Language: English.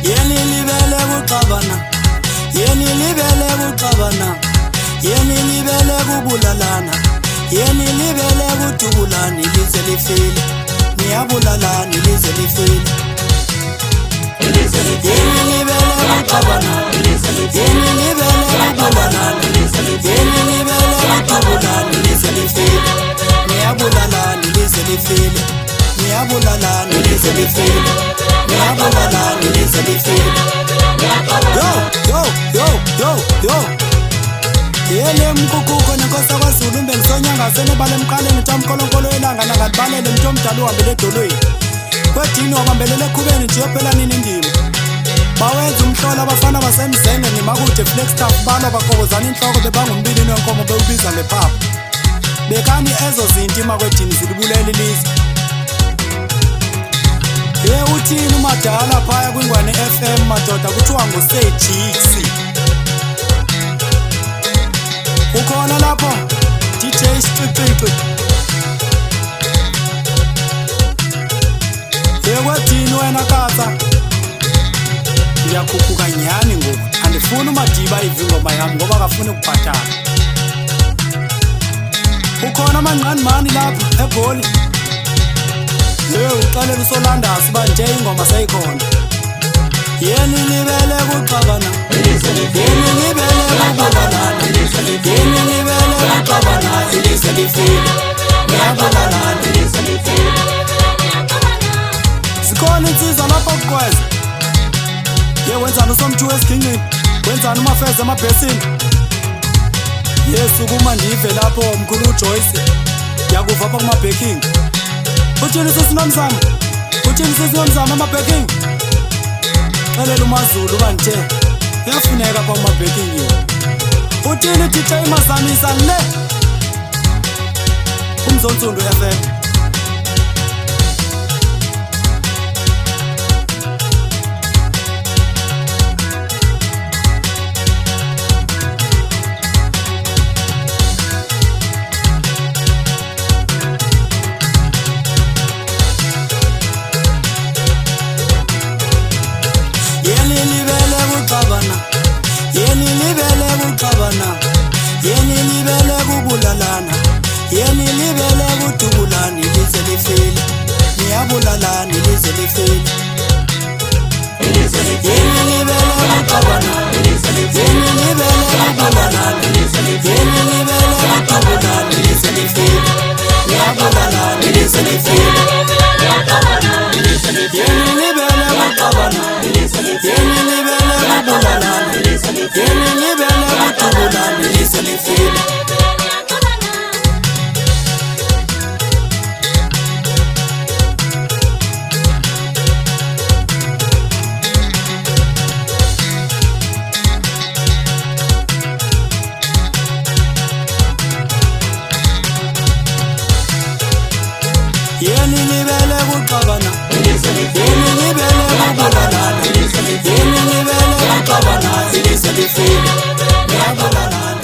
yeni libele kuxabana, yeni libele kuxabana, yeni libele kubulalana, yeni libele kutubulana, ilize lifile, niyabulalana ilize lifile. Yeni libele kuxabana, yeni libele kubulalana, yeni libele kutubulana, ilize lifile, niyabulalana ilize lifile, niyabulalana ilize lifile, niyabulalana ilize lifile. Yo yele mkukuko nenkosa kwaZulu mbengisonyanga senebale emqaleni tamkolonkolo elanga nangabalele mntu omdala uhambele edolweni kwedini wabambelele ekhubeni nje yophela nini indima bawenza umhlola abafana basemzenge nimakude Flagstaff balwa bakokozana inhloko bebangumbilini wenkomo bewubiza ngephapha bekani ezo zinto imakwedini zilibulela ilizwe. Uthini umadala phaya kwingwane FM madoda kuthiwa nguSejiksi ukhona lapho DJ Stripipi yekwedini wena kasa ngiyakhuphuka nyani ngoku andifuni uMadiba ive ingoma yami ngoba akafuni ukubhatala. Ukhona amanqani mani lapho eGoli uxalela uSolandasi banje ingoma seyikhona. Yeni libele kuxabana, yeni libele kubulalana, yeni libele kuxabana, ilize lifile, niyabulalana ilize lifile. Sikhona insizwa lapho kuqweza wenzani usomthu wesigingini, wenzani umafeze emabhesini. Yesu kuma ndive lapho mkhulu uJoyce yakuva apha kumabheking. Uthini sesinomzamo, uthini sesinomzamo amabheking. Xelela uMaZulu kanje kuyafuneka apha kumabheking yini. Uthini DJ Masamisa le uMzonsundu FM. Yeni libele kuxabana, yeni libele kuxabana, yeni libele kubulalana, yeni libele kutubulana, ilize lifile, niyabulalana ilize lifile. Yeni libele kuxabana, yeni libele kubulalana, yeni libele kutubulana, ilize lifile, niyabulalana ilize lifile. Yeni libele kuxabana, yeni libele kubulalana, yeni libele kutubulana, ilize lifile. Yeni libele kuxabana, yeni libele kubulalana, yeni libele kuxabana, ilize lifile, niyabulalana.